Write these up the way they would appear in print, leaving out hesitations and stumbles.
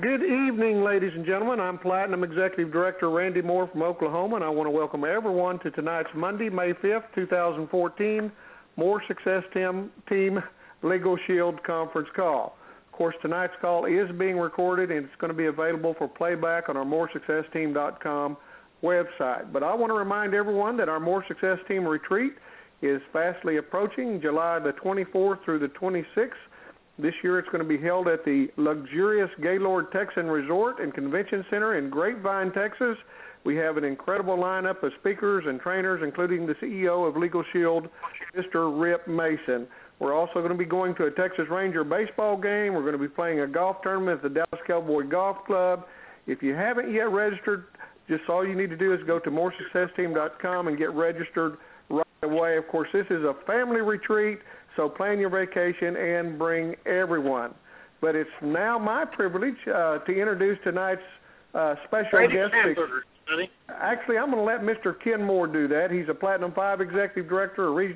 Good evening, ladies and gentlemen. I'm Platinum Executive Director Randy Moore from Oklahoma, and I want to welcome everyone to tonight's Monday, May 5th, 2014, More Success Team Legal Shield Conference Call. Of course, tonight's call is being recorded, and it's going to be available for playback on our moresuccessteam.com website. But I want to remind everyone that our More Success Team retreat is fastly approaching, July the 24th through the 26th. This year it's going to be held at the luxurious Gaylord Texan Resort and Convention Center in Grapevine, Texas. We have an incredible lineup of speakers and trainers, including the CEO of Legal Shield, Mr. Rip Mason. We're also going to be going to a Texas Ranger baseball game. We're going to be playing a golf tournament at the Dallas Cowboy Golf Club. If you haven't yet registered, just all you need to do is go to moresuccessteam.com and get registered right away. Of course, this is a family retreat, so plan your vacation and bring everyone. But it's now my privilege to introduce tonight's special guest speaker. Actually, I'm going to let Mr. Ken Moore do that. He's a Platinum 5 Executive Director, he's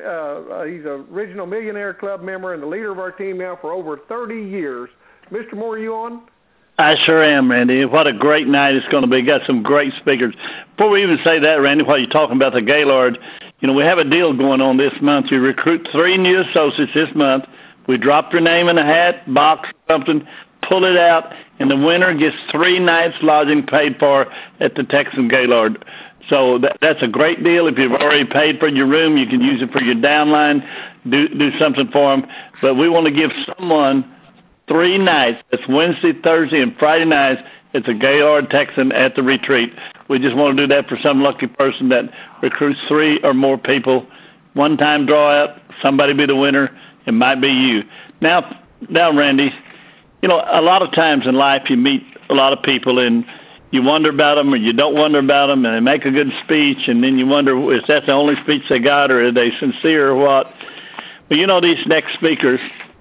a Regional Millionaire Club member, and the leader of our team now for over 30 years. Mr. Moore, are you on? I sure am, Randy. What a great night it's going to be. Got some great speakers. Before we even say that, Randy, while you're talking about the Gaylord, we have a deal going on this month. We recruit 3 new associates this month. We drop your name in a hat, box, something, pull it out, and the winner gets 3 nights lodging paid for at the Texan Gaylord. So that's a great deal. If you've already paid for your room, you can use it for your downline, do something for them. But we want to give someone 3 nights. It's Wednesday, Thursday, and Friday nights. It's a Gaylord Texan at the retreat. We just want to do that for some lucky person that recruits 3 or more people. One-time draw out, somebody be the winner. It might be you. Now, Randy, a lot of times in life you meet a lot of people and you wonder about them or you don't wonder about them, and they make a good speech, and then you wonder, is that the only speech they got, or are they sincere or what? But these next speakers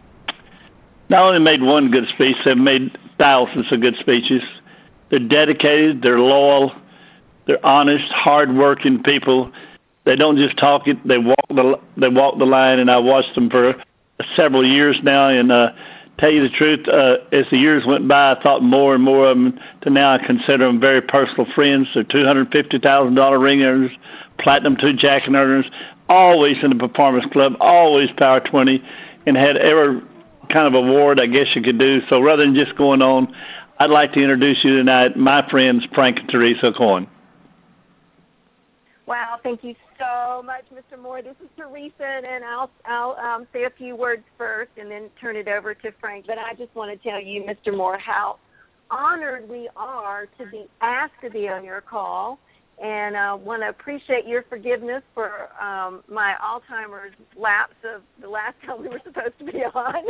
not only made one good speech, they've made thousands of good speeches. They're dedicated, they're loyal, they're honest, hard-working people. They don't just talk it; they walk the line. And I watched them for several years now. And tell you the truth, as the years went by, I thought more and more of them. To now, I consider them very personal friends. They're $250,000 ring earners, Platinum 2 jacket earners, always in the Performance Club, always Power 20, and had every kind of award I guess you could do. So rather than just going on, I'd like to introduce you tonight, my friends Frank and Teresa Cohen. Wow, thank you so much, Mr. Moore. This is Teresa, and I'll say a few words first and then turn it over to Frank. But I just want to tell you, Mr. Moore, how honored we are to be asked to be on your call, and I want to appreciate your forgiveness for my Alzheimer's lapse of the last time we were supposed to be on.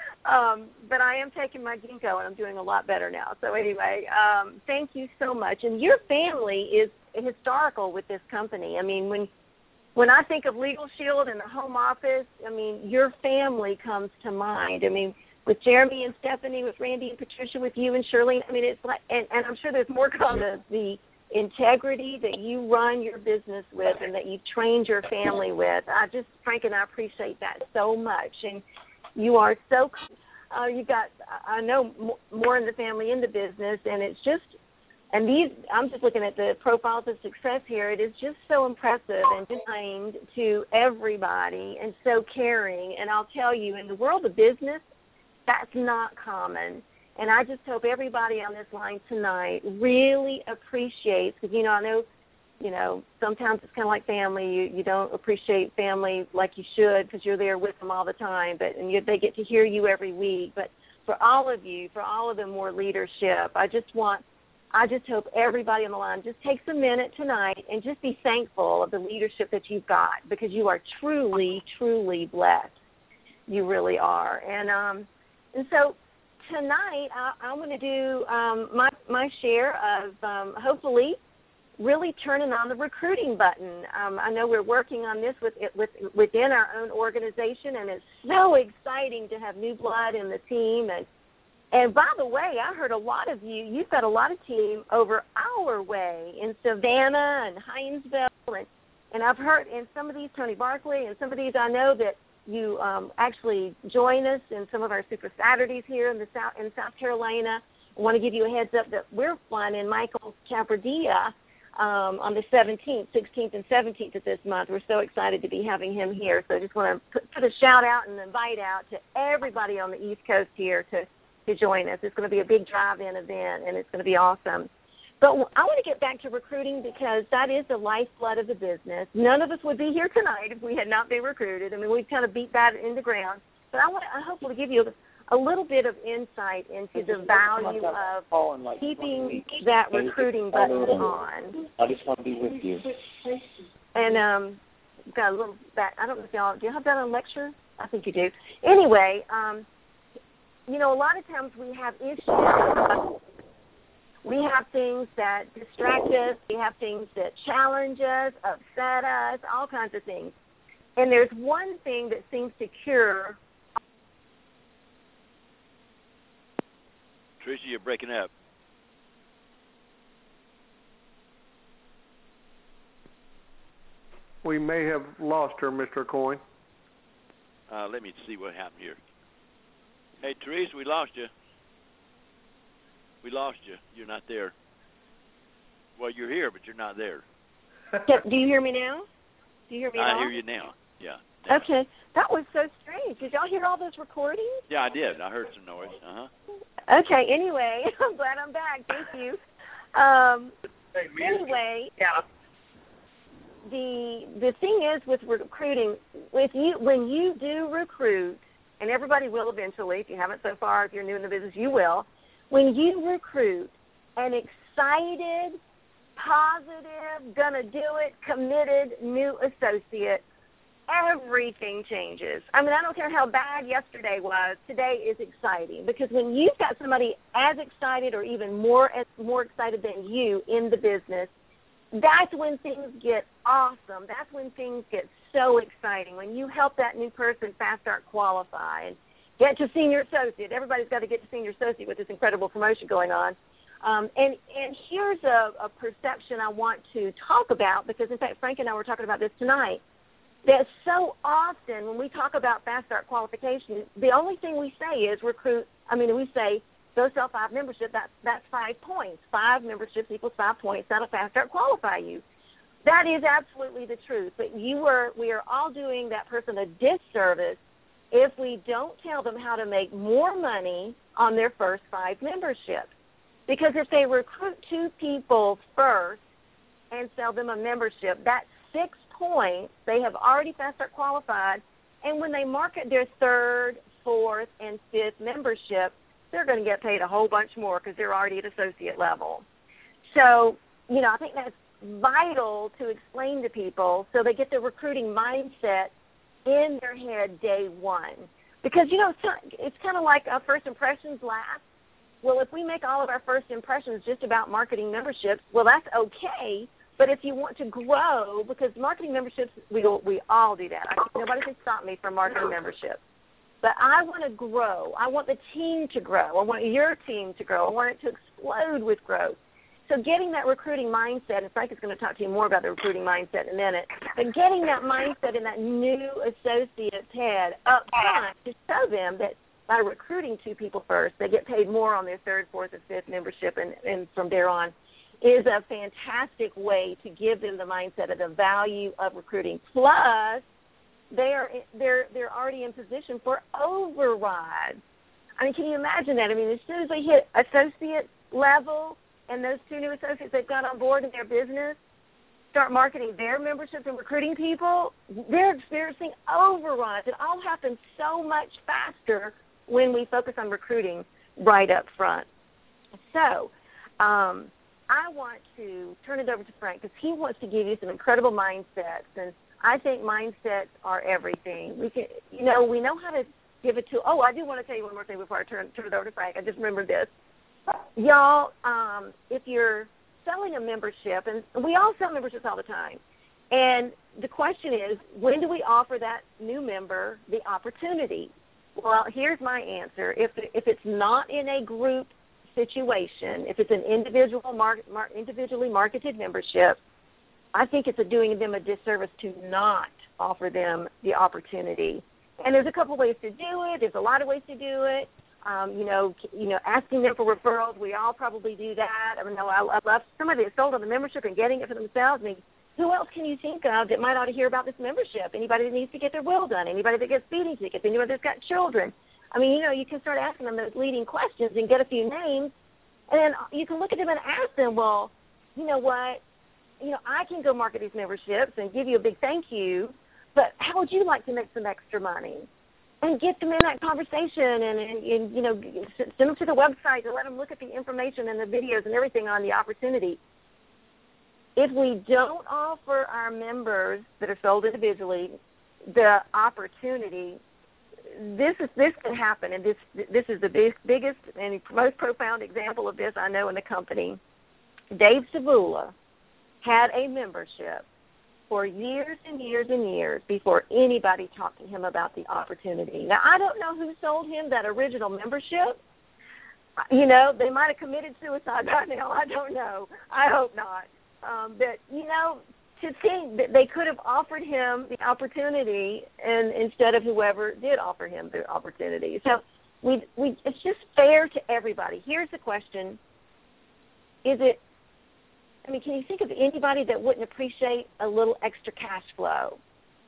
But I am taking my ginkgo, and I'm doing a lot better now. So anyway, thank you so much. And your family is historical with this company. I mean, when I think of Legal Shield and the home office, I mean, your family comes to mind. I mean, with Jeremy and Stephanie, with Randy and Patricia, with you and Shirley, I mean, it's like, and I'm sure there's more coming. The integrity that you run your business with and that you've trained your family with, Frank and I appreciate that so much. And you are so, you've got, I know, more in the family in the business, and it's just, and these, I'm just looking at the profiles of success here. It is just so impressive and kind to everybody and so caring. And I'll tell you, in the world of business, that's not common. And I just hope everybody on this line tonight really appreciates, because, I know, sometimes it's kind of like family. You don't appreciate family like you should because you're there with them all the time, they get to hear you every week. But for all of you, for all of the more leadership, I just hope everybody on the line just takes a minute tonight and just be thankful of the leadership that you've got, because you are truly, truly blessed. You really are. And so tonight I'm going to do my share of hopefully really turning on the recruiting button. I know we're working on this within our own organization, and it's so exciting to have new blood in the team. And by the way, I heard a lot of you've got a lot of team over our way in Savannah and Hinesville, and I've heard in some of these, Tony Barkley, and some of these I know that you actually join us in some of our Super Saturdays here in South Carolina. want to give you a heads up that we're flying in Michael Chapardia on the 17th, 16th, and 17th of this month. We're so excited to be having him here. So I just want to put a shout-out and invite out to everybody on the East Coast here to join us. It's going to be a big drive-in event, and it's going to be awesome. But I want to get back to recruiting because that is the lifeblood of the business. None of us would be here tonight if we had not been recruited. I mean, we've kind of beat that in the ground. But I hopefully give you a little bit of insight into the value of keeping that recruiting button on. I just want to be with you. And got a little back. I don't know if y'all, do you have that on lecture? I think you do. Anyway, you know, a lot of times we have issues. We have things that distract us. We have things that challenge us, upset us, all kinds of things. And there's one thing that seems to cure. Tricia, you're breaking up. We may have lost her, Mr. Coyne. Let me see what happened here. Hey, Teresa, we lost you. We lost you. You're not there. Well, you're here, but you're not there. Do you hear me now? Do you hear me now? I hear you now. Yeah. Okay. That was so strange. Did y'all hear all those recordings? Yeah, I did. I heard some noise. Okay. Anyway, I'm glad I'm back. Thank you. Anyway, yeah. The thing is with recruiting, when you do recruit, and everybody will eventually, if you haven't so far, if you're new in the business, you will. When you recruit an excited, positive, gonna do it, committed new associate, everything changes. I mean, I don't care how bad yesterday was. Today is exciting because when you've got somebody as excited or even more excited than you in the business, that's when things get awesome. That's when things get so exciting. When you help that new person fast start qualify and get to senior associate. Everybody's got to get to senior associate with this incredible promotion going on. And here's a perception I want to talk about because, in fact, Frank and I were talking about this tonight, that so often when we talk about fast start qualification, the only thing we say is we say go sell 5 membership, that's 5 points. 5 memberships equals 5 points. That'll fast start qualify you. That is absolutely the truth. But we are all doing that person a disservice if we don't tell them how to make more money on their first 5 memberships. Because if they recruit 2 people first and sell them a membership, that's 6 points. They have already fast start qualified. And when they market their 3rd, 4th, and 5th membership, they're going to get paid a whole bunch more because they're already at associate level. So, you know, I think that's vital to explain to people so they get the recruiting mindset in their head day one. Because, you know, it's kind of like first impressions last. Well, if we make all of our first impressions just about marketing memberships, well, that's okay. But if you want to grow, because marketing memberships, we all do that. Nobody can stop me from marketing memberships. But I want to grow. I want the team to grow. I want your team to grow. I want it to explode with growth. So getting that recruiting mindset, and Frank is going to talk to you more about the recruiting mindset in a minute, but getting that mindset in that new associate's head up front to show them that by recruiting 2 people first, they get paid more on their 3rd, 4th, and 5th membership, and from there on, is a fantastic way to give them the mindset of the value of recruiting. Plus, they're already in position for overrides. I mean, can you imagine that? I mean, as soon as they hit associate level and those 2 new associates they've got on board in their business start marketing their memberships and recruiting people, they're experiencing overrides. It all happens so much faster when we focus on recruiting right up front. So I want to turn it over to Frank because he wants to give you some incredible mindsets, and I think mindsets are everything. We know how to give it to. Oh, I do want to tell you one more thing before I turn it over to Frank. I just remembered this. Y'all, if you're selling a membership, and we all sell memberships all the time, and the question is, when do we offer that new member the opportunity? Well, here's my answer. If it's not in a group situation, if it's an individually marketed membership, I think it's doing them a disservice to not offer them the opportunity. And there's a couple ways to do it. There's a lot of ways to do it. Asking them for referrals. We all probably do that. I mean, I love somebody that sold on the membership and getting it for themselves. I mean, who else can you think of that might ought to hear about this membership? Anybody that needs to get their will done, anybody that gets speeding tickets, anybody that's got children. I mean, you can start asking them those leading questions and get a few names, and then you can look at them and ask them, well, you know what, I can go market these memberships and give you a big thank you, but how would you like to make some extra money? And get them in that conversation and send them to the website to let them look at the information and the videos and everything on the opportunity. If we don't offer our members that are sold individually the opportunity, this can happen, and this is the biggest and most profound example of this I know in the company. Dave Savula had a membership for years and years and years before anybody talked to him about the opportunity. Now, I don't know who sold him that original membership. They might have committed suicide by now. I don't know. I hope not. But, to think that they could have offered him the opportunity and instead of whoever did offer him the opportunity. So it's just fair to everybody. Here's the question. Can you think of anybody that wouldn't appreciate a little extra cash flow?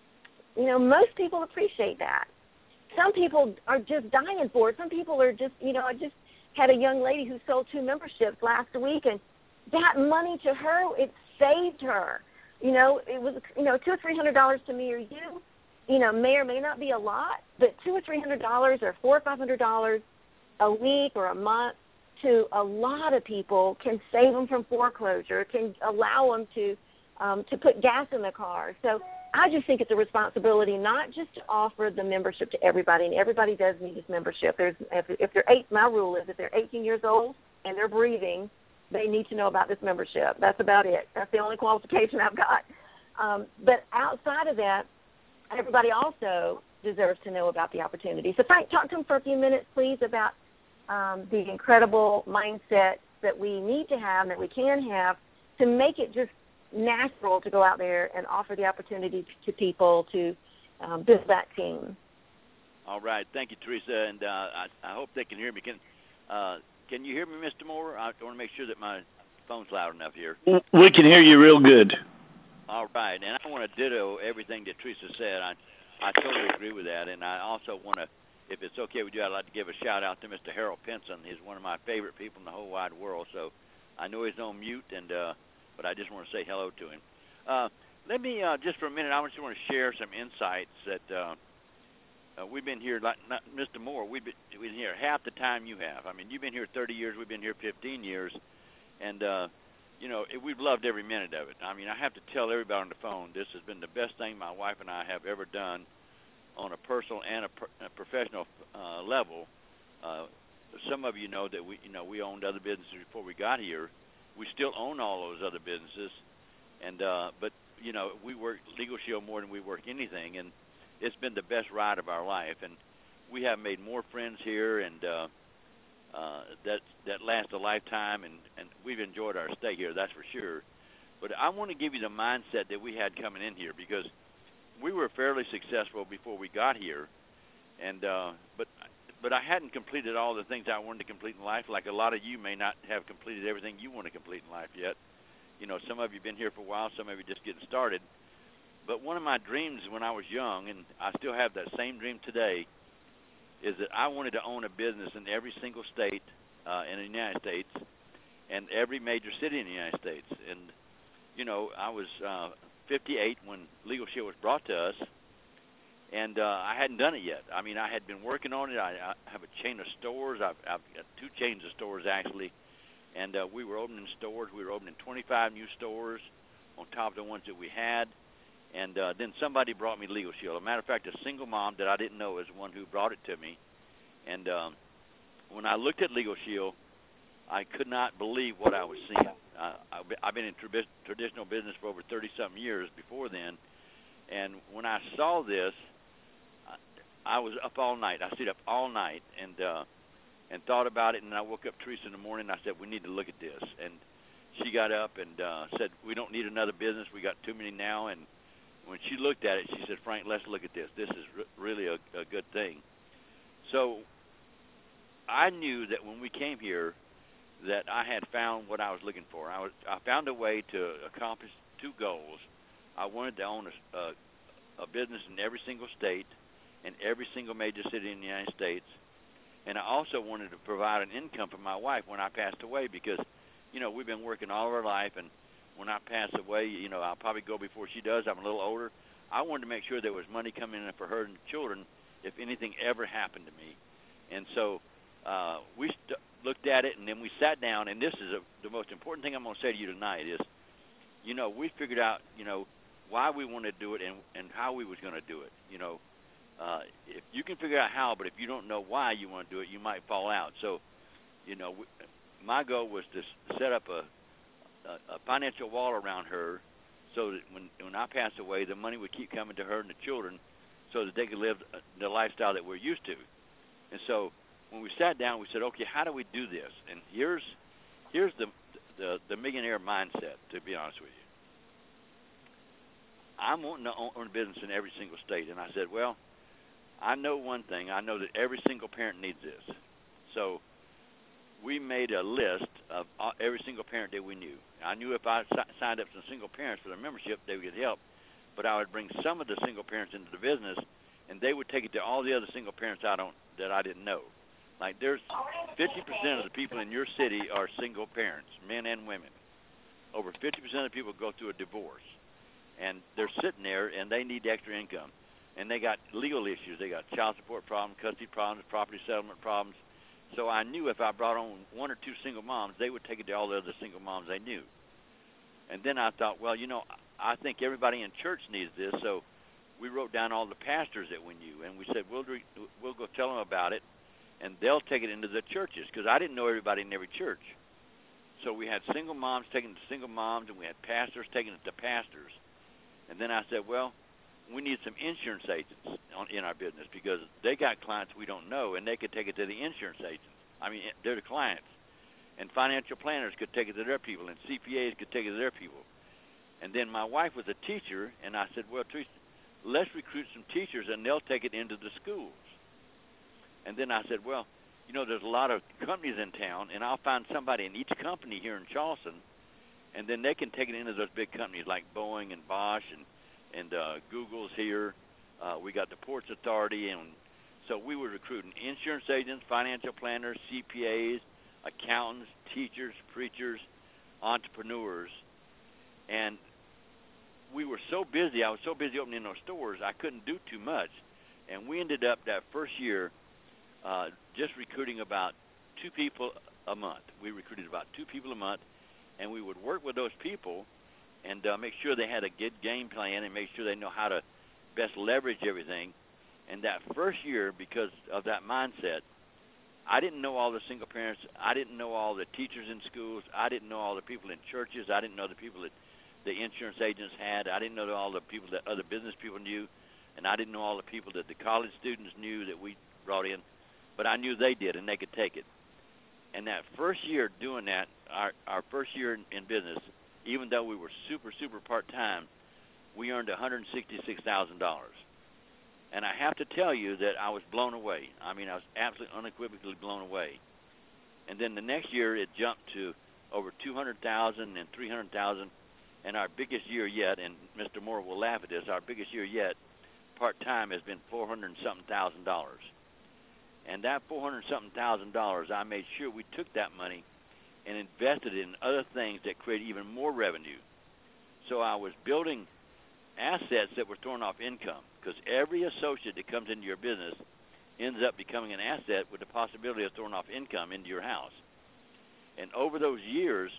Most people appreciate that. Some people are just dying for it. Some people are just, I just had a young lady who sold 2 memberships last week, and that money to her, it saved her. It was, $200 or $300 to me or you, may or may not be a lot, but $200 or $300 or $400 or $500 a week or a month to a lot of people can save them from foreclosure, can allow them to put gas in their car. So I just think it's a responsibility not just to offer the membership to everybody, and everybody does need this membership. If they're my rule is if they're 18 years old and they're breathing, they need to know about this membership. That's about it. That's the only qualification I've got. But outside of that, everybody also deserves to know about the opportunity. So Frank, talk to them for a few minutes, please, about the incredible mindset that we need to have, that we can have, to make it just natural to go out there and offer the opportunity to people to build that team. All right. Thank you, Teresa. And I hope they can hear me. Can you hear me, Mr. Moore? I want to make sure that my phone's loud enough here. We can hear you real good. All right. And I want to ditto everything that Teresa said. I totally agree with that. And I also want to, if it's okay with you, I'd like to give a shout-out to Mr. Harold Pinson. He's one of my favorite people in the whole wide world. So I know he's on mute, but I just want to say hello to him. Let me, just for a minute, I just want to share some insights that we've been here, like Mr. Moore, we've been here half the time you have. I mean, you've been here 30 years, we've been here 15 years, and, we've loved every minute of it. I mean, I have to tell everybody on the phone, this has been the best thing my wife and I have ever done on a personal and a professional level. Some of you know that we owned other businesses before we got here. We still own all those other businesses, and but we work Legal Shield more than we work anything, and it's been the best ride of our life. And we have made more friends here, and that lasts a lifetime, and we've enjoyed our stay here, that's for sure. But I want to give you the mindset that we had coming in here, because we were fairly successful before we got here, and but I hadn't completed all the things I wanted to complete in life. Like a lot of you may not have completed everything you want to complete in life yet. Some of you have been here for a while, some of you just getting started. But one of my dreams when I was young, and I still have that same dream today, is that I wanted to own a business in every single state in the United States and every major city in the United States. And, I was 58 when Legal Shield was brought to us, and I hadn't done it yet. I mean, I had been working on it. I have a chain of stores. I've got 2 chains of stores, actually, and we were opening stores. We were opening 25 new stores on top of the ones that we had. And then somebody brought me Legal Shield. As a matter of fact, a single mom that I didn't know is the one who brought it to me. And when I looked at Legal Shield, I could not believe what I was seeing. I've been in traditional business for over 30-something years before then. And when I saw this, I was up all night. I stayed up all night and thought about it. And I woke up Teresa in the morning, and I said, we need to look at this. And she got up and said, we don't need another business. We got too many now. And when she looked at it, she said, Frank, let's look at this. This is really a good thing. So I knew that when we came here that I had found what I was looking for. I found a way to accomplish two goals. I wanted to own a business in every single state and every single major city in the United States. And I also wanted to provide an income for my wife when I passed away because, we've been working all of our life, and when I pass away, I'll probably go before she does. I'm a little older. I wanted to make sure there was money coming in for her and the children if anything ever happened to me. And so we looked at it, and then we sat down, and this is the most important thing I'm going to say to you tonight is, we figured out, why we wanted to do it and how we was going to do it. If you can figure out how, but if you don't know why you want to do it, you might fall out. So, my goal was to set up a financial wall around her so that when I pass away, the money would keep coming to her and the children so that they could live the lifestyle that we're used to. And so when we sat down, we said, okay, how do we do this? And here's the millionaire mindset, to be honest with you. I'm wanting to own a business in every single state. And I said, well, I know one thing. I know that every single parent needs this. So we made a list of every single parent that we knew. I knew if I signed up some single parents for their membership, they would get help. But I would bring some of the single parents into the business, and they would take it to all the other single parents that I didn't know. Like there's 50% of the people in your city are single parents, men and women. Over 50% of the people go through a divorce, and they're sitting there, and they need extra income. And they got legal issues. They got child support problems, custody problems, property settlement problems. So I knew if I brought on one or two single moms, they would take it to all the other single moms they knew. And then I thought, well, I think everybody in church needs this. So we wrote down all the pastors that we knew, and we said, we'll go tell them about it, and they'll take it into the churches, because I didn't know everybody in every church. So we had single moms taking it to single moms, and we had pastors taking it to pastors. And then I said, well, we need some insurance agents in our business because they got clients we don't know, and they could take it to the insurance agents. I mean, they're the clients. And financial planners could take it to their people, and CPAs could take it to their people. And then my wife was a teacher, and I said, well, Teresa, let's recruit some teachers, and they'll take it into the schools. And then I said, well, there's a lot of companies in town, and I'll find somebody in each company here in Charleston, and then they can take it into those big companies like Boeing and Bosch and Google's here. We got the Ports Authority, and so we were recruiting insurance agents, financial planners, CPAs, accountants, teachers, preachers, entrepreneurs, and we were so busy. I was so busy opening those stores, I couldn't do too much, and we ended up that first year just recruiting about 2 people a month. We recruited about 2 people a month, and we would work with those people and make sure they had a good game plan and make sure they know how to best leverage everything. And that first year, because of that mindset, I didn't know all the single parents. I didn't know all the teachers in schools. I didn't know all the people in churches. I didn't know the people that the insurance agents had. I didn't know all the people that other business people knew. And I didn't know all the people that the college students knew that we brought in. But I knew they did, and they could take it. And that first year doing that, our first year in business, even though we were super, super part-time, we earned $166,000. And I have to tell you that I was blown away. I mean, I was absolutely unequivocally blown away. And then the next year, it jumped to over $200,000 and $300,000. And our biggest year yet, and Mr. Moore will laugh at this, our biggest year yet, part-time, has been $400-something thousand. And that $400-something thousand, I made sure we took that money and invested it in other things that create even more revenue. So I was building assets that were throwing off income, because every associate that comes into your business ends up becoming an asset with the possibility of throwing off income into your house. And over those years,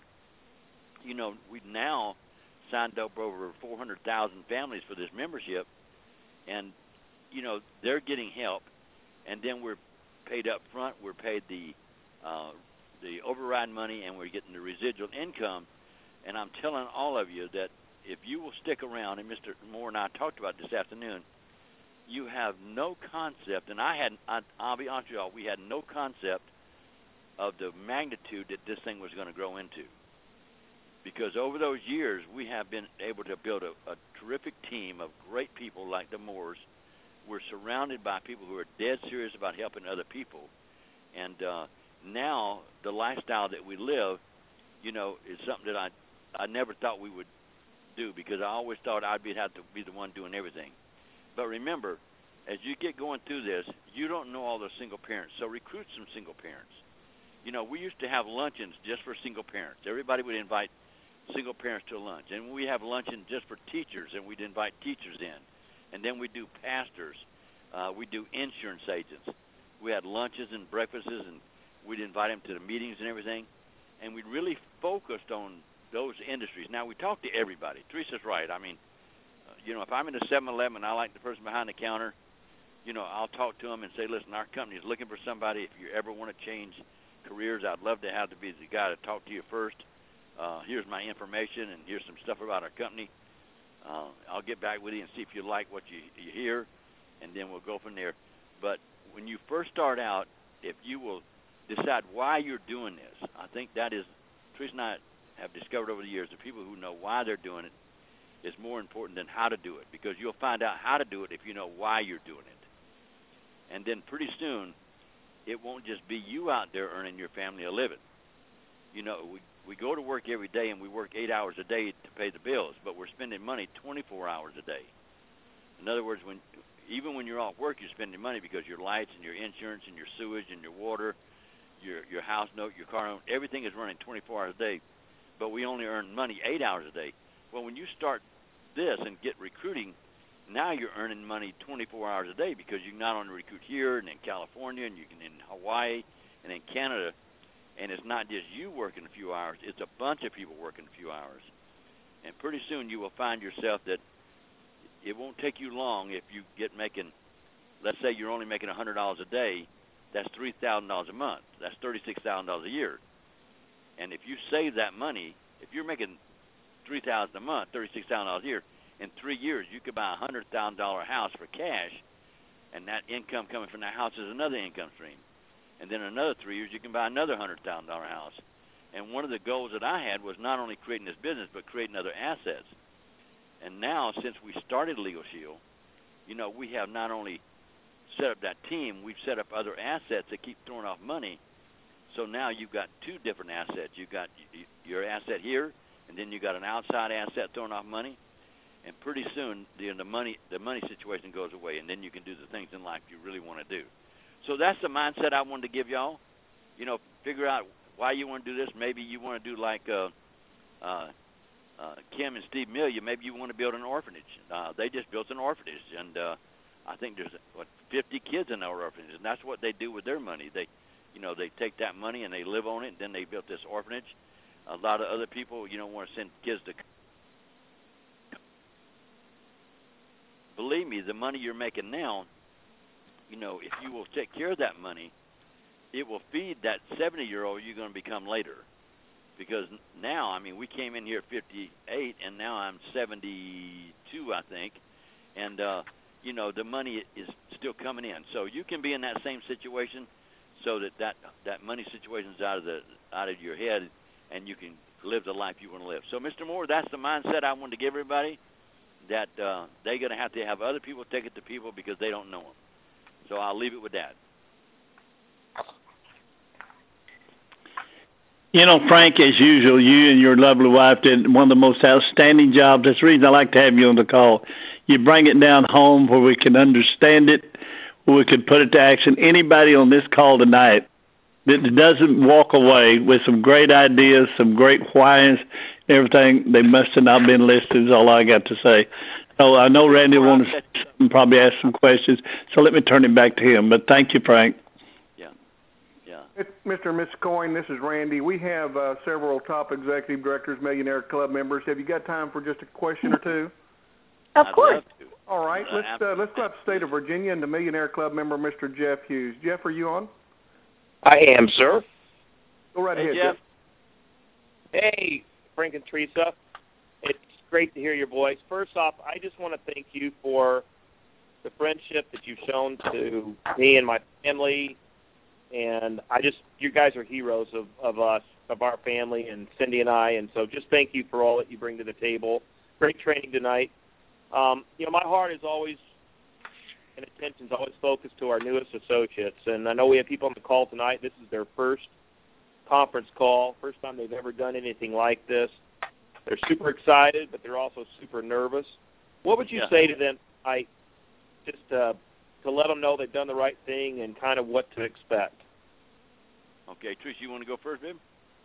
we've now signed up over 400,000 families for this membership, and, they're getting help. And then we're paid up front. We're paid the override money, and we're getting the residual income. And I'm telling all of you that if you will stick around, and Mr. Moore and I talked about this afternoon, you have no concept, and I'll be honest with y'all, we had no concept of the magnitude that this thing was going to grow into. Because over those years, we have been able to build a terrific team of great people like the Moores. We're surrounded by people who are dead serious about helping other people. And now the lifestyle that we live, you know, is something that I never thought we would do, because I always thought have to be the one doing everything. But remember, as you get going through this, you don't know all the single parents, so recruit some single parents. You know, we used to have luncheons just for single parents. Everybody would invite single parents to lunch. And we have luncheon just for teachers, and we'd invite teachers in. And then we do pastors. We do insurance agents. We had lunches and breakfasts, and we'd invite them to the meetings and everything. And we really focused on those industries. Now, we talk to everybody. Teresa's right. I mean, you know, if I'm in a 7-Eleven and I like the person behind the counter, you know, I'll talk to them and say, listen, our company is looking for somebody. If you ever want to change careers, I'd love to have to be the guy to talk to you first. Here's my information, and here's some stuff about our company. I'll get back with you and see if you like what you hear, and then we'll go from there. But when you first start out, if you will decide why you're doing this, I think that is, Teresa and I have discovered over the years, the people who know why they're doing it is more important than how to do it, because you'll find out how to do it if you know why you're doing it. And then pretty soon, it won't just be you out there earning your family a living. You know, we go to work every day, and we work 8 hours a day to pay the bills, but we're spending money 24 hours a day. In other words, even when you're off work, you're spending money, because your lights and your insurance and your sewage and your water, your house note, your car note, everything is running 24 hours a day, but we only earn money 8 hours a day. Well, when you start this and get recruiting, now you're earning money 24 hours a day, because you can not only recruit here and in California, and you can in Hawaii and in Canada, and it's not just you working a few hours, it's a bunch of people working a few hours. And pretty soon you will find yourself that it won't take you long if you get making, let's say you're only making $100 a day, that's $3,000 a month. That's $36,000 a year. And if you save that money, if you're making $3,000 a month, $36,000 a year, in 3 years you could buy a $100,000 house for cash, and that income coming from that house is another income stream. And then in another 3 years you can buy another $100,000 house. And one of the goals that I had was not only creating this business, but creating other assets. And now, since we started Legal Shield, you know, we have not only set up that team, we've set up other assets that keep throwing off money. So now you've got two different assets. You've got your asset here, and then you've got an outside asset throwing off money. And pretty soon the money situation goes away, and then you can do the things in life you really want to do. So that's the mindset I wanted to give y'all. You know, figure out why you want to do this. Maybe you want to do like Kim and Steve Milia. Maybe you want to build an orphanage. They just built an orphanage, and I think there's 50 kids in our orphanage, and that's what they do with their money. They take that money and they live on it, and then they built this orphanage. A lot of other people, want to send kids to. Believe me, the money you're making now, if you will take care of that money, it will feed that 70-year-old you're going to become later. Because now, we came in here at 58, and now I'm 72, I think. And, the money is still coming in. So you can be in that same situation so that money situation is out of your head, and you can live the life you want to live. So, Mr. Moore, that's the mindset I wanted to give everybody, that they're going to have other people take it to people because they don't know them. So I'll leave it with that. Frank, as usual, you and your lovely wife did one of the most outstanding jobs. That's the reason I like to have you on the call. You bring it down home where we can understand it, where we can put it to action. Anybody on this call tonight that doesn't walk away with some great ideas, some great whys, everything, they must have not been listed, is all I got to say. So I know Randy wants to probably ask some questions, so let me turn it back to him. But thank you, Frank. Mr. and Mrs. Coyne, this is Randy. We have several top executive directors, Millionaire Club members. Have you got time for just a question or two? Of course. All right. Let's go out to the state of Virginia and the Millionaire Club member, Mr. Jeff Hughes. Jeff, are you on? I am, sir. Go right ahead, Jeff. Hey, Frank and Teresa. It's great to hear your voice. First off, I just want to thank you for the friendship that you've shown to me and my family. And you guys are heroes of us, of our family, and Cindy and I. And so just thank you for all that you bring to the table. Great training tonight. My heart is always and attention is always focused to our newest associates. And I know we have people on the call tonight. This is their first conference call, first time they've ever done anything like this. They're super excited, but they're also super nervous. What would you say to them tonight, just to let them know they've done the right thing and kind of what to expect? Okay, Trish, you want to go first, babe?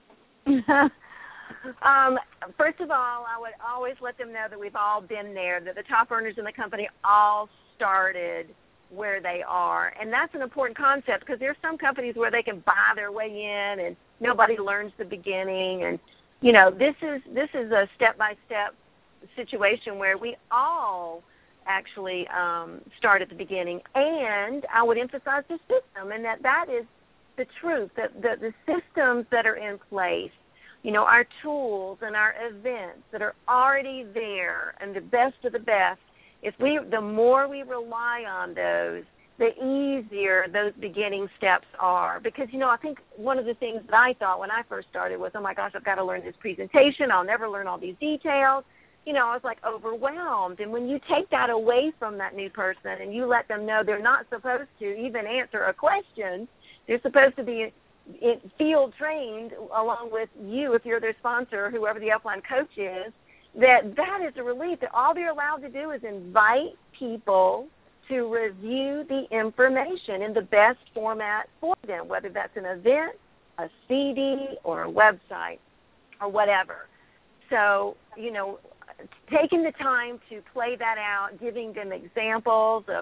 First of all, I would always let them know that we've all been there, that the top earners in the company all started where they are. And that's an important concept because there are some companies where they can buy their way in and nobody learns the beginning. And, you know, this is a step-by-step situation where we all actually start at the beginning. And I would emphasize the system, and that is the truth, that the systems that are in place, you know, our tools and our events that are already there and the best of the best, the more we rely on those, the easier those beginning steps are. Because, you know, I think one of the things that I thought when I first started was, oh, my gosh, I've got to learn this presentation. I'll never learn all these details. You know, I was, like, overwhelmed. And when you take that away from that new person and you let them know they're not supposed to even answer a question, they're supposed to be field trained along with you if you're their sponsor, whoever the upline coach is, that is a relief. That all they're allowed to do is invite people to review the information in the best format for them, whether that's an event, a CD, or a website, or whatever. So, you know, taking the time to play that out, giving them examples of,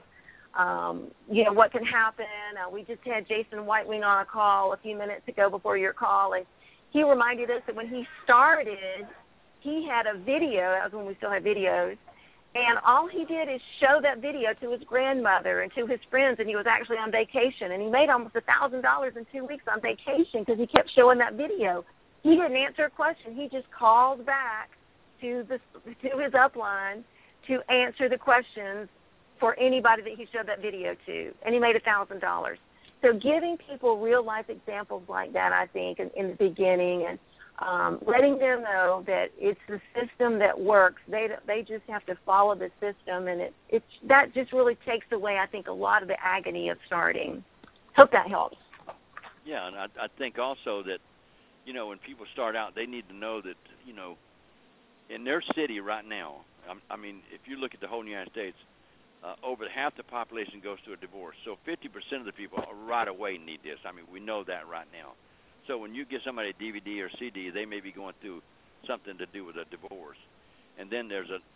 you know, what can happen. We just had Jason Whitewing on a call a few minutes ago before your call, and he reminded us that when he started, he had a video. That was when we still had videos. And all he did is show that video to his grandmother and to his friends, and he was actually on vacation. And he made almost $1,000 in 2 weeks on vacation because he kept showing that video. He didn't answer a question. He just called back to his upline to answer the questions for anybody that he showed that video to, and he made $1,000. So giving people real-life examples like that, I think, in the beginning, and letting them know that it's the system that works. They just have to follow the system, and that just really takes away, I think, a lot of the agony of starting. Hope that helps. Yeah, and I think also that, you know, when people start out, they need to know that, you know, in their city right now, I mean, if you look at the whole United States, over half the population goes through a divorce. So 50% of the people right away need this. I mean, we know that right now. So when you give somebody a DVD or CD, they may be going through something to do with a divorce. And then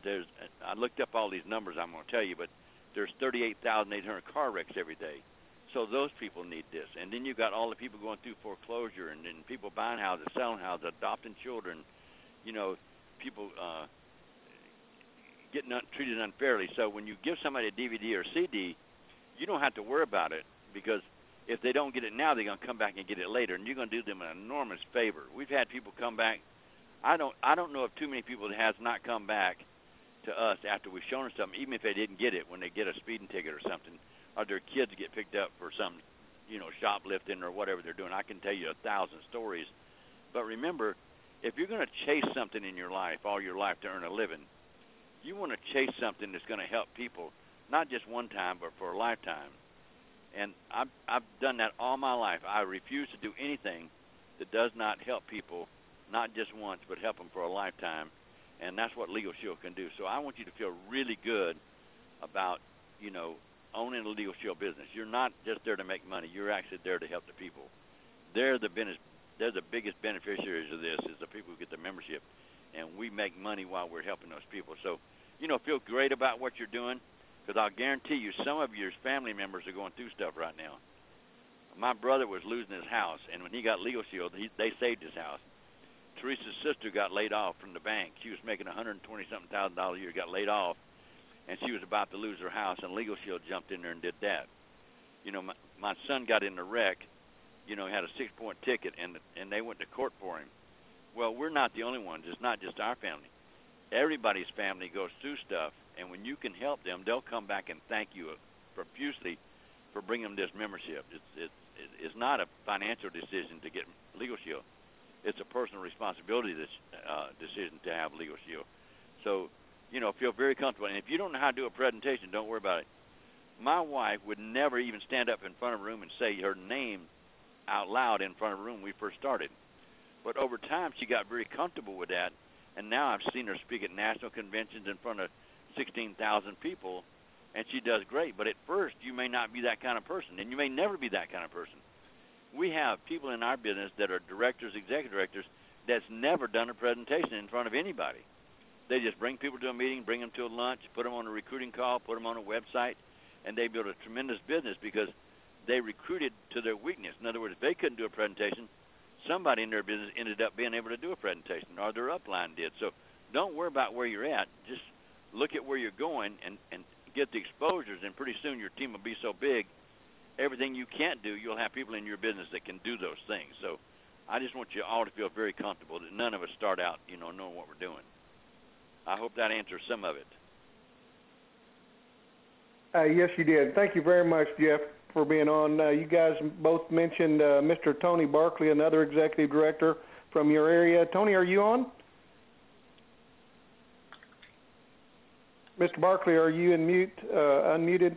I looked up all these numbers I'm going to tell you, but there's 38,800 car wrecks every day. So those people need this. And then you've got all the people going through foreclosure, and then people buying houses, selling houses, adopting children, you know, people getting treated unfairly. So when you give somebody a DVD or CD, you don't have to worry about it, because if they don't get it now, they're going to come back and get it later, and you're going to do them an enormous favor. We've had people come back. I don't know of too many people that has not come back to us after we've shown them something, even if they didn't get it, when they get a speeding ticket or something, or their kids get picked up for some, you know, shoplifting or whatever they're doing. I can tell you 1,000 stories. But remember, if you're going to chase something in your life, all your life, to earn a living, you want to chase something that's going to help people, not just one time, but for a lifetime. And I've done that all my life. I refuse to do anything that does not help people, not just once, but help them for a lifetime. And that's what Legal Shield can do. So I want you to feel really good about, you know, owning a Legal Shield business. You're not just there to make money. You're actually there to help the people. They're the biggest beneficiaries of this, is the people who get the membership. And we make money while we're helping those people. So, you know, feel great about what you're doing, because I'll guarantee you some of your family members are going through stuff right now. My brother was losing his house, and when he got Legal Shield, they saved his house. Teresa's sister got laid off from the bank. She was making $120-something thousand a year, got laid off, and she was about to lose her house, and Legal Shield jumped in there and did that. You know, my son got in a wreck, you know, had a 6-point ticket, and they went to court for him. Well, we're not the only ones. It's not just our family. Everybody's family goes through stuff, and when you can help them, they'll come back and thank you profusely for bringing them this membership. It's not a financial decision to get Legal Shield. It's a personal responsibility decision to have Legal Shield. So, you know, feel very comfortable. And if you don't know how to do a presentation, don't worry about it. My wife would never even stand up in front of a room and say her name out loud in front of a room when we first started. But over time, she got very comfortable with that, and now I've seen her speak at national conventions in front of 16,000 people, and she does great. But at first, you may not be that kind of person, and you may never be that kind of person. We have people in our business that are directors, executive directors, that's never done a presentation in front of anybody. They just bring people to a meeting, bring them to a lunch, put them on a recruiting call, put them on a website, and they build a tremendous business because they recruited to their weakness. In other words, if they couldn't do a presentation, somebody in their business ended up being able to do a presentation, or their upline did. So don't worry about where you're at. Just look at where you're going and get the exposures, and pretty soon your team will be so big, everything you can't do, you'll have people in your business that can do those things. So I just want you all to feel very comfortable that none of us start out, knowing what we're doing. I hope that answers some of it. Yes, you did. Thank you very much, Jeff, for being on. You guys both mentioned Mr. Tony Barkley, another executive director from your area. Tony, are you on? Mr. Barkley, are you unmuted?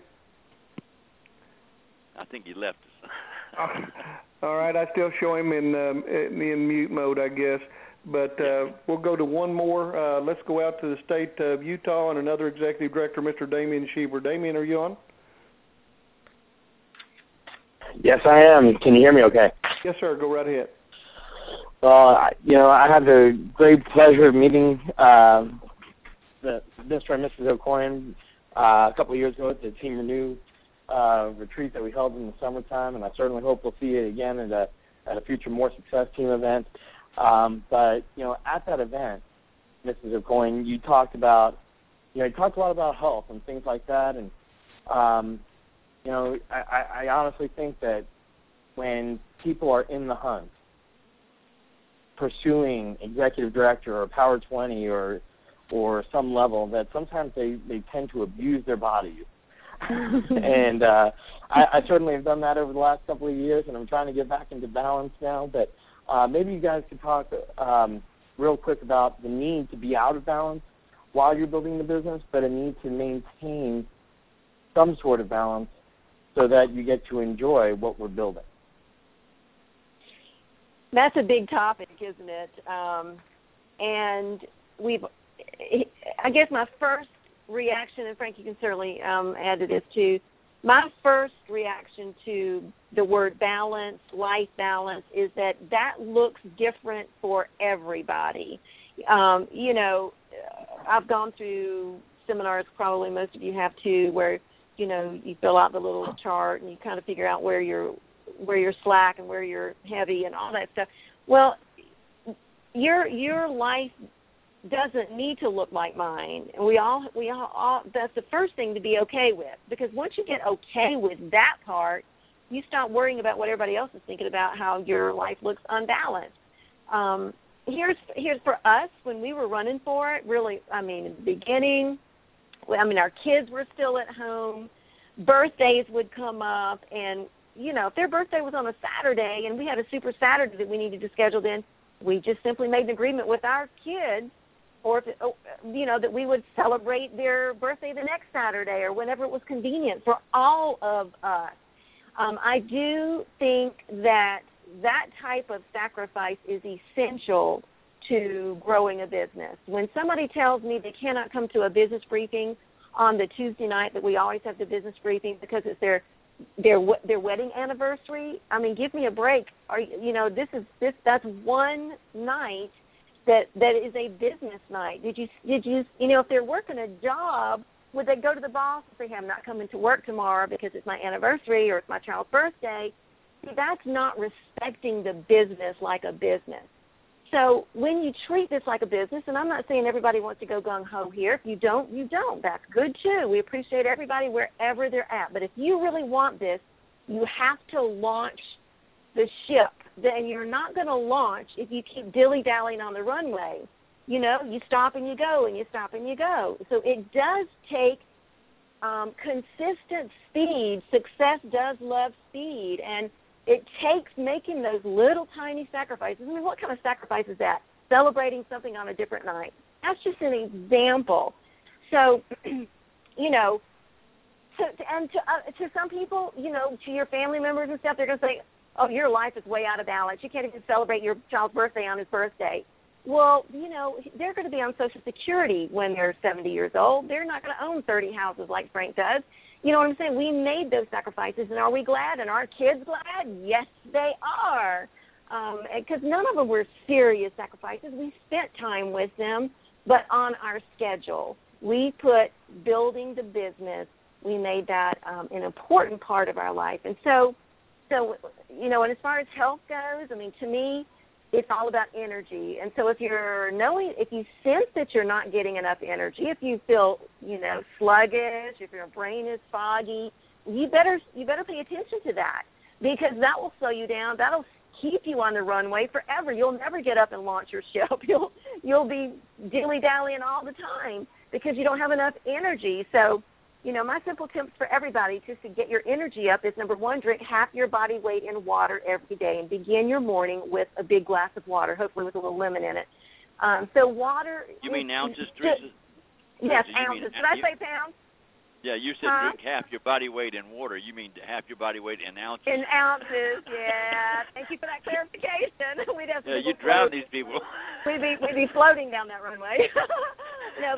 I think he left us. All right, I still show him in mute mode, I guess. But we'll go to one more. Let's go out to the state of Utah and another executive director, Mr. Damien Sheever. Damien, are you on? Yes, I am. Can you hear me okay? Yes, sir. Go right ahead. I had the great pleasure of meeting Mr. and Mrs. O'Coin a couple of years ago at the Team Renew retreat that we held in the summertime, and I certainly hope we'll see it again at a future More Success Team event. But at that event, Mrs. O'Coin, you talked a lot about health and things like that, and I honestly think that when people are in the hunt, pursuing executive director or Power 20 or some level, that sometimes they tend to abuse their bodies. And I certainly have done that over the last couple of years, and I'm trying to get back into balance now. But maybe you guys could talk real quick about the need to be out of balance while you're building the business, but a need to maintain some sort of balance so that you get to enjoy what we're building. That's a big topic, isn't it? And I guess my first reaction, and Frank, you can certainly add to this too, my first reaction to the word balance, life balance, is that looks different for everybody. I've gone through seminars, probably most of you have too, where you fill out the little chart and you kind of figure out where you're slack and where you're heavy and all that stuff. Well, your life doesn't need to look like mine, and we all that's the first thing to be okay with, because once you get okay with that part, you stop worrying about what everybody else is thinking about how your life looks unbalanced. Here's for us, when we were running for it, really, in the beginning, our kids were still at home, birthdays would come up, and if their birthday was on a Saturday and we had a super Saturday that we needed to schedule, then we just simply made an agreement with our kids, or that we would celebrate their birthday the next Saturday or whenever it was convenient for all of us. I do think that type of sacrifice is essential to growing a business. When somebody tells me they cannot come to a business briefing on the Tuesday night that we always have the business briefing because it's their wedding anniversary, give me a break. That's one night that is a business night. Did you if they're working a job, would they go to the boss and say, "Hey, I'm not coming to work tomorrow because it's my anniversary or it's my child's birthday"? See, that's not respecting the business like a business. So when you treat this like a business, and I'm not saying everybody wants to go gung-ho here. If you don't, you don't. That's good, too. We appreciate everybody wherever they're at. But if you really want this, you have to launch the ship. Then you're not going to launch if you keep dilly-dallying on the runway. You stop and you go, and you stop and you go. So it does take consistent speed. Success does love speed, and it takes making those little tiny sacrifices. What kind of sacrifice is that? Celebrating something on a different night. That's just an example. So, to some people, to your family members and stuff, they're going to say, oh, your life is way out of balance. You can't even celebrate your child's birthday on his birthday. Well, they're going to be on Social Security when they're 70 years old. They're not going to own 30 houses like Frank does. You know what I'm saying? We made those sacrifices, and are we glad? And are kids glad? Yes, they are. Because none of them were serious sacrifices. We spent time with them, but on our schedule. We put building the business, we made that an important part of our life. And so, and as far as health goes, to me, it's all about energy. And so if you sense that you're not getting enough energy, if you feel, sluggish, if your brain is foggy, you better pay attention to that, because that will slow you down. That'll keep you on the runway forever. You'll never get up and launch your ship. You'll be dilly-dallying all the time because you don't have enough energy. So, my simple tips for everybody just to get your energy up is, number one, drink half your body weight in water every day and begin your morning with a big glass of water, hopefully with a little lemon in it. So water... You mean ounces, Teresa? Yes, ounces. Did I say pounds? Yeah, you said drink half your body weight in water. You mean half your body weight in ounces? In ounces, yeah. Thank you for that clarification. We'd have you drown these people. We'd be floating down that runway. No,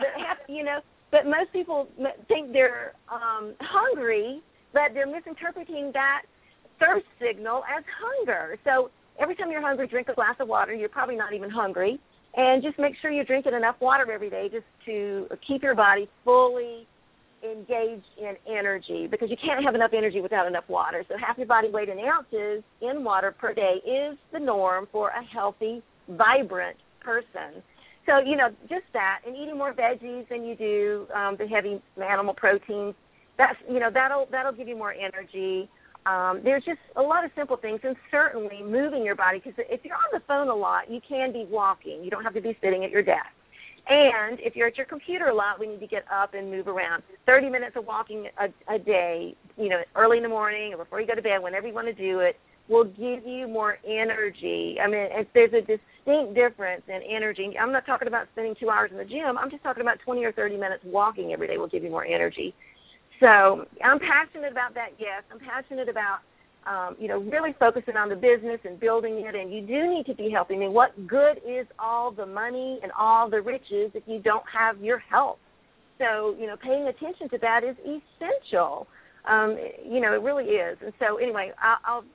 but most people think they're hungry, but they're misinterpreting that thirst signal as hunger. So every time you're hungry, drink a glass of water. You're probably not even hungry. And just make sure you're drinking enough water every day just to keep your body fully engaged in energy, because you can't have enough energy without enough water. So half your body weight in ounces in water per day is the norm for a healthy, vibrant person. So, just that, and eating more veggies than you do the heavy animal proteins, that'll give you more energy. There's just a lot of simple things, and certainly moving your body, because if you're on the phone a lot, you can be walking. You don't have to be sitting at your desk. And if you're at your computer a lot, we need to get up and move around. 30 minutes of walking a day, early in the morning or before you go to bed, whenever you want to do it, will give you more energy. There's a distinct difference in energy. I'm not talking about spending 2 hours in the gym. I'm just talking about 20 or 30 minutes walking every day will give you more energy. So I'm passionate about that, yes. I'm passionate about, really focusing on the business and building it, and you do need to be healthy. What good is all the money and all the riches if you don't have your health? So, paying attention to that is essential. It really is. And so, anyway, I'll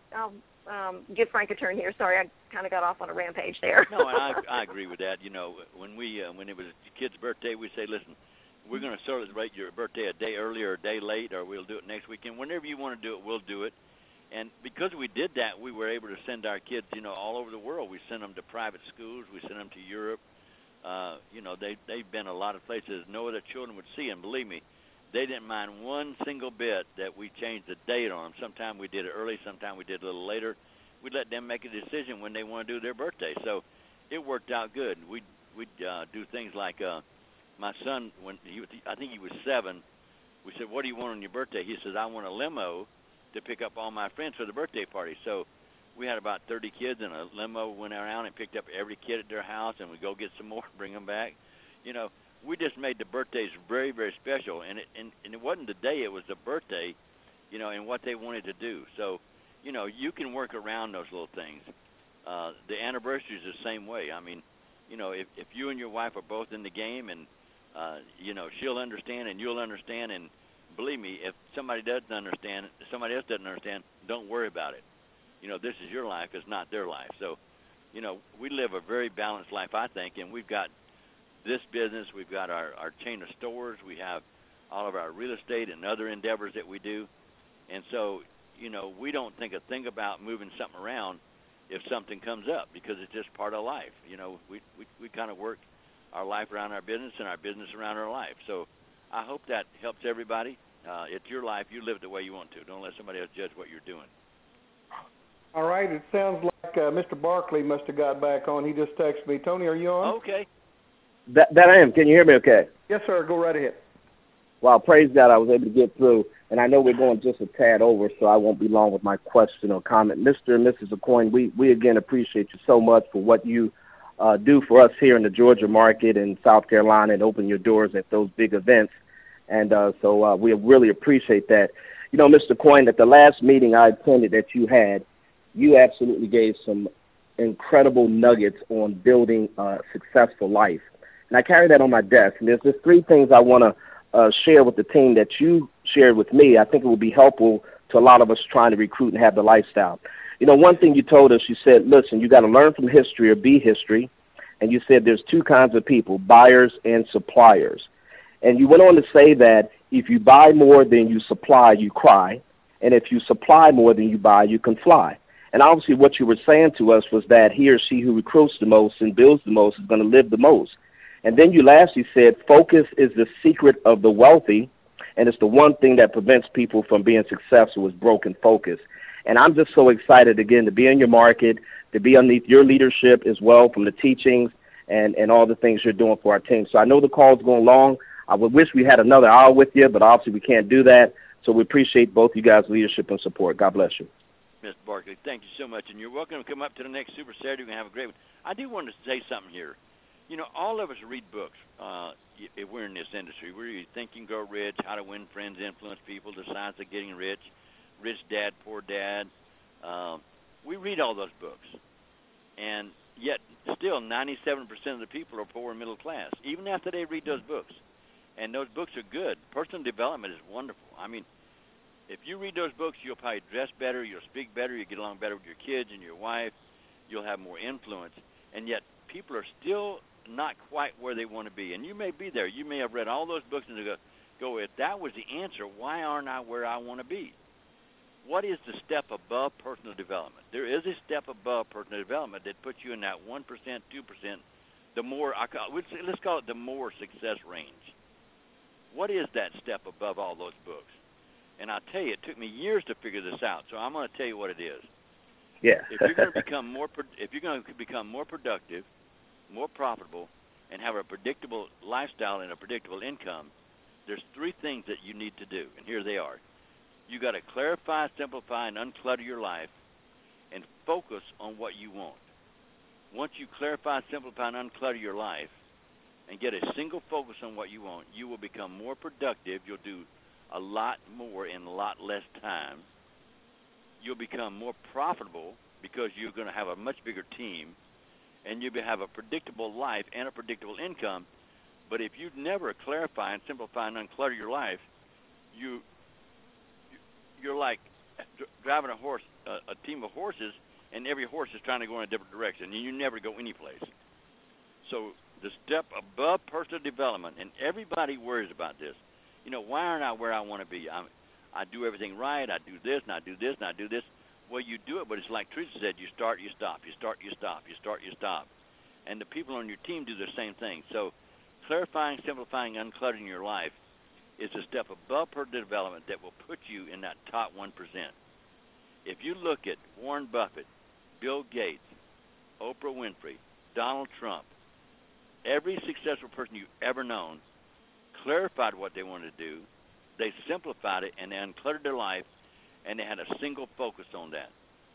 give Frank a turn here. Sorry, I kind of got off on a rampage there. No, and I agree with that. When it was a kid's birthday, we say, listen, we're going to celebrate your birthday a day early or a day late, or we'll do it next weekend. Whenever you want to do it, we'll do it. And because we did that, we were able to send our kids, all over the world. We sent them to private schools. We sent them to Europe. They've been a lot of places no other children would see. And believe me, they didn't mind one single bit that we changed the date on them. Sometimes we did it early. Sometimes we did it a little later. We let them make a decision when they want to do their birthday. So it worked out good. We'd do things like my son, I think he was 7, we said, what do you want on your birthday? He says, I want a limo to pick up all my friends for the birthday party. So we had about 30 kids, and a limo went around and picked up every kid at their house, and we go get some more, bring them back. We just made the birthdays very, very special, and it wasn't the day, it was the birthday, and what they wanted to do. So, you can work around those little things. The anniversary is the same way. If you and your wife are both in the game, and she'll understand and you'll understand, and believe me, if somebody doesn't understand, if somebody else doesn't understand, don't worry about it. This is your life, it's not their life. So, we live a very balanced life, I think, and we've got this business, we've got our chain of stores, we have all of our real estate and other endeavors that we do. And so, we don't think a thing about moving something around if something comes up, because it's just part of life. We kind of work our life around our business and our business around our life. So I hope that helps everybody. It's your life. You live it the way you want to. Don't let somebody else judge what you're doing. All right. It sounds like Mr. Barkley must have got back on. He just texted me. Tony, are you on? Okay. That I am. Can you hear me okay? Yes, sir. Go right ahead. Well, praise God, I was able to get through. And I know we're going just a tad over, so I won't be long with my question or comment. Mr. and Mrs. Aucoin, we again appreciate you so much for what you do for us here in the Georgia market and South Carolina, and open your doors at those big events. And so we really appreciate that. You know, Mr. Coyne, at the last meeting I attended that you had, you absolutely gave some incredible nuggets on building a successful life. And I carry that on my desk. And there's just 3 things I want to share with the team that you shared with me. I think it will be helpful to a lot of us trying to recruit and have the lifestyle. You know, one thing you told us, you said, listen, you got to learn from history or be history. And you said there's 2 kinds of people, buyers and suppliers. And you went on to say that if you buy more than you supply, you cry. And if you supply more than you buy, you can fly. And obviously what you were saying to us was that he or she who recruits the most and builds the most is going to live the most. And then you lastly said focus is the secret of the wealthy, and it's the one thing that prevents people from being successful is broken focus. And I'm just so excited, again, to be in your market, to be underneath your leadership as well from the teachings and all the things you're doing for our team. So I know the call's going long. I would wish we had another hour with you, but obviously we can't do that. So we appreciate both you guys' leadership and support. God bless you. Mr. Barkley, thank you so much. And you're welcome to come up to the next Super Saturday. We're going to have a great one. I do want to say something here. You know, all of us read books if we're in this industry. We read Think and Grow Rich, How to Win Friends, Influence People, The Science of Getting Rich, Rich Dad, Poor Dad. We read all those books. And yet still 97% of the people are poor and middle class, even after they read those books. And those books are good. Personal development is wonderful. I mean, if you read those books, you'll probably dress better, you'll speak better, you'll get along better with your kids and your wife, you'll have more influence. And yet people are still not quite where they want to be. And you may be there. You may have read all those books and go, if that was the answer, why aren't I where I want to be? What is the step above personal development? There is a step above personal development that puts you in that 1%, 2%, the more, let's call it the more success range. What is that step above all those books? And I'll tell you, it took me years to figure this out, so I'm going to tell you what it is. Yeah. If you're going to become more productive, more profitable, and have a predictable lifestyle and a predictable income, there's 3 things that you need to do, and here they are. You got to clarify, simplify, and unclutter your life, and focus on what you want. Once you clarify, simplify, and unclutter your life, and get a single focus on what you want, you will become more productive. You'll do a lot more in a lot less time. You'll become more profitable because you're going to have a much bigger team, and you'll have a predictable life and a predictable income. But if you never clarify and simplify and unclutter your life, you're like driving a team of horses, and every horse is trying to go in a different direction, and you never go anyplace. So the step above personal development, and everybody worries about this. You know, why aren't I where I want to be? I do everything right. I do this, and I do this, and I do this. Well, you do it, but it's like Teresa said, you start, you stop, you start, you stop, you start, you stop. And the people on your team do the same thing. So clarifying, simplifying, uncluttering your life is a step above personal development that will put you in that top 1%. If you look at Warren Buffett, Bill Gates, Oprah Winfrey, Donald Trump, every successful person you've ever known clarified what they wanted to do, they simplified it, and they uncluttered their life, and they had a single focus on that.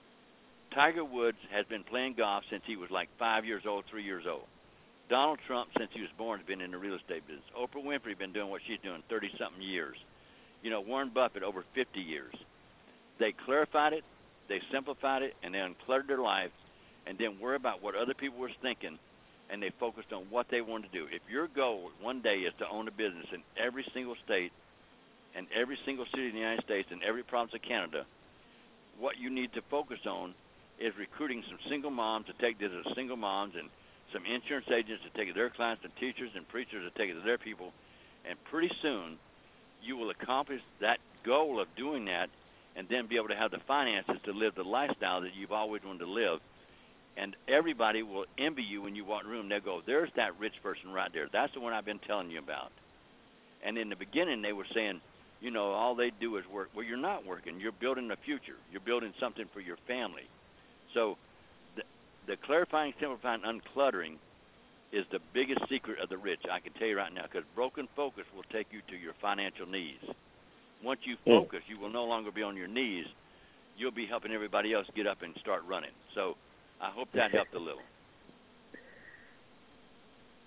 Tiger Woods has been playing golf since he was like 5 years old, 3 years old. Donald Trump, since he was born, has been in the real estate business. Oprah Winfrey has been doing what she's doing 30-something years. You know, Warren Buffett, over 50 years. They clarified it, they simplified it, and they uncluttered their life, and didn't worry about what other people were thinking, and they focused on what they wanted to do. If your goal one day is to own a business in every single state and every single city in the United States and every province of Canada, what you need to focus on is recruiting some single moms to take this as single moms, and some insurance agents to take it to their clients, and teachers and preachers to take it to their people. And pretty soon you will accomplish that goal of doing that, and then be able to have the finances to live the lifestyle that you've always wanted to live. And everybody will envy you when you walk in the room. They'll go, there's that rich person right there. That's the one I've been telling you about. And in the beginning, they were saying, you know, all they do is work. Well, you're not working. You're building a future. You're building something for your family. So the clarifying, simplifying, uncluttering is the biggest secret of the rich, I can tell you right now, because broken focus will take you to your financial knees. Once you focus, you will no longer be on your knees. You'll be helping everybody else get up and start running. So I hope that helped a little.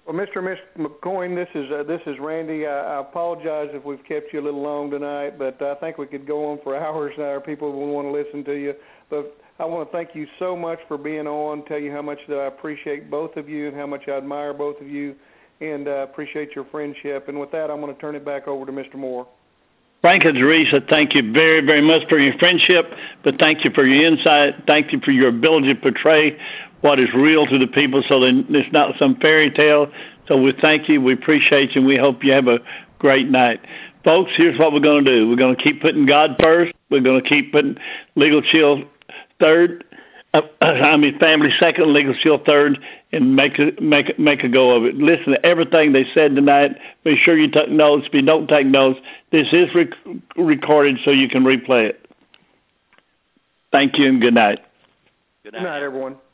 Well, Mr. and Ms. McCoy, this is Randy. I apologize if we've kept you a little long tonight, but I think we could go on for hours now. Our people will want to listen to you. But I want to thank you so much for being on, tell you how much that I appreciate both of you and how much I admire both of you, and appreciate your friendship. And with that, I'm going to turn it back over to Mr. Moore. Frank and Teresa, thank you very, very much for your friendship, but thank you for your insight. Thank you for your ability to portray what is real to the people so that it's not some fairy tale. So we thank you, we appreciate you, and we hope you have a great night. Folks, here's what we're going to do. We're going to keep putting God first. We're going to keep putting Legal Shield third. Family second, Legal Shield third, and make a go of it. Listen to everything they said tonight. Be sure you take notes. If you don't take notes, this is recorded so you can replay it. Thank you and good night. Good night, everyone.